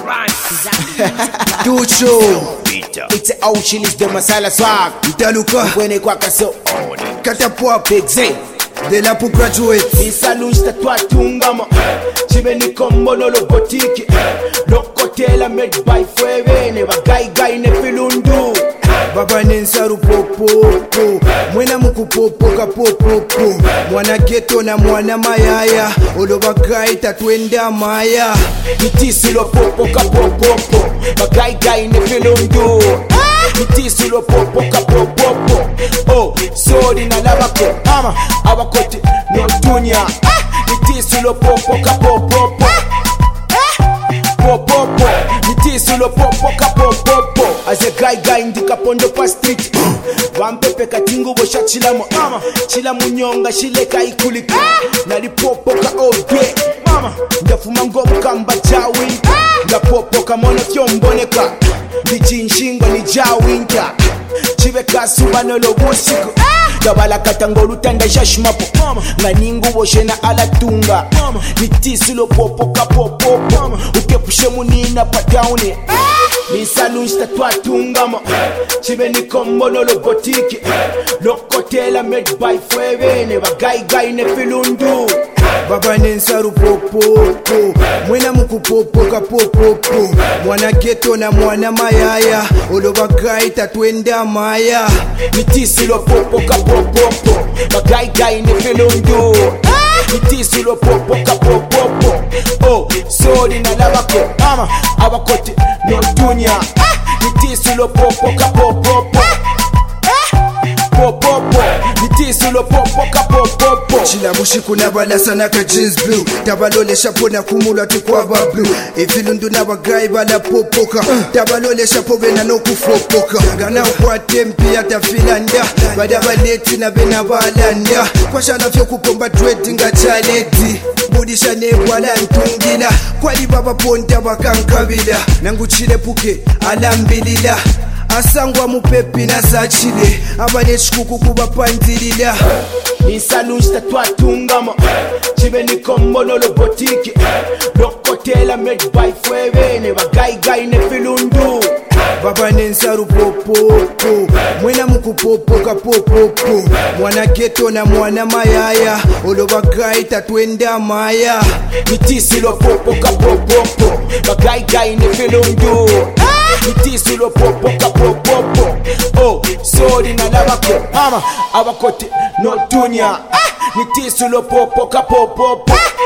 Tucho it's a Chili's the masala swag Italuka Wene kwa kaso Katapua Pegze De la pour graduate Misa lunch tatwa tungama Chibe ni kombo no lo botiki Lokotela made by Fueve Neba gai ne filundu Baba nensaru popo Mwena muku popo ka popo Mwana geto na mwana mayaya Oloba gai tatwenda maya Nitisi lo popo ka popo Bagai ne filundu Nitisi lo popo ka popo Oh, sodi na labako Abakote no tunya Nitisi lo popo ka popo Popo Nitisi lo popo ka popo As a guy ndika pondo pa street Vampepe katingu bosha Chilamu nyonga shileka ikulika Nali popo ka ode Ndafuma ngomu kamba jawin Nda popo ka mono kyomboneka Ndichinshingo ni jawinka Chive kasuba nolo busiku Dabala katangolu tanda jashmapo Nganingu boshe na alatunga Nitisi lo popo ka popo Ukepushe munina pataune Misa lunch tatwa tungama Chibe ni kombo no lo botiki Lokotela made by Fueve Neba gai ne filundu Baba nensaru popo Mwena muku popo ka popo Mwana geto na mwana mayaya Oloba gai tatwenda maya Nitisi lo popo ka popo Bagai ne filundu Nitisi lo popo ka popo Oh, sodi na labako Abakote no tunya Nitisi lo popo ka popo Nitisi lo popo ka popo Chila mushiku na balasa na ka jeans blue Tabalole shapo na kumula tukwaba blue Ifilundu na bagai bala popoka Tabalole shapo bena no kufopoka Gana ukwate mpi ata filanda Bada baleti na bena balanda Kwa shana fyo kupomba dread nga chaleti Budisha ne wala ntungila Kwali baba ponta bakankabila Nangu chile puke alambilila Asangwa mupepi na sachile Abane chikuku kuba panzilila Misa lunch tatwa tungama Chibe ni kombo no lo botiki Lokotela made by Fueve Neba gai ne filundu Baba nensaru popo Mwena muku popo ka popo Mwana geto na mwana mayaya Oloba gai tatwenda maya Nitisi lo popo ka popo Bagai ne filundu Nitisi lo popo ka popo Oh, sodi na labako Abakote no tunya Nitisi lo popo ka popo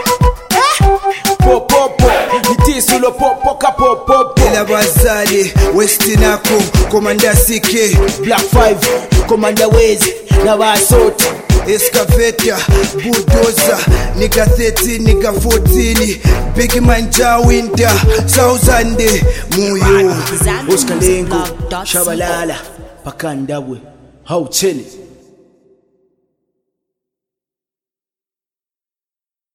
Nitisi lo popo ka popo Ela bazali Westinako Komanda CK Black 5 Komanda Wezi Na wasoti Excavator, bulldozer, nigga 13, nigga 14, Big Man Jawinda, Sauzande, Muyo, Oscar Lengo, Shabalala, Pakandabwe, how chilly.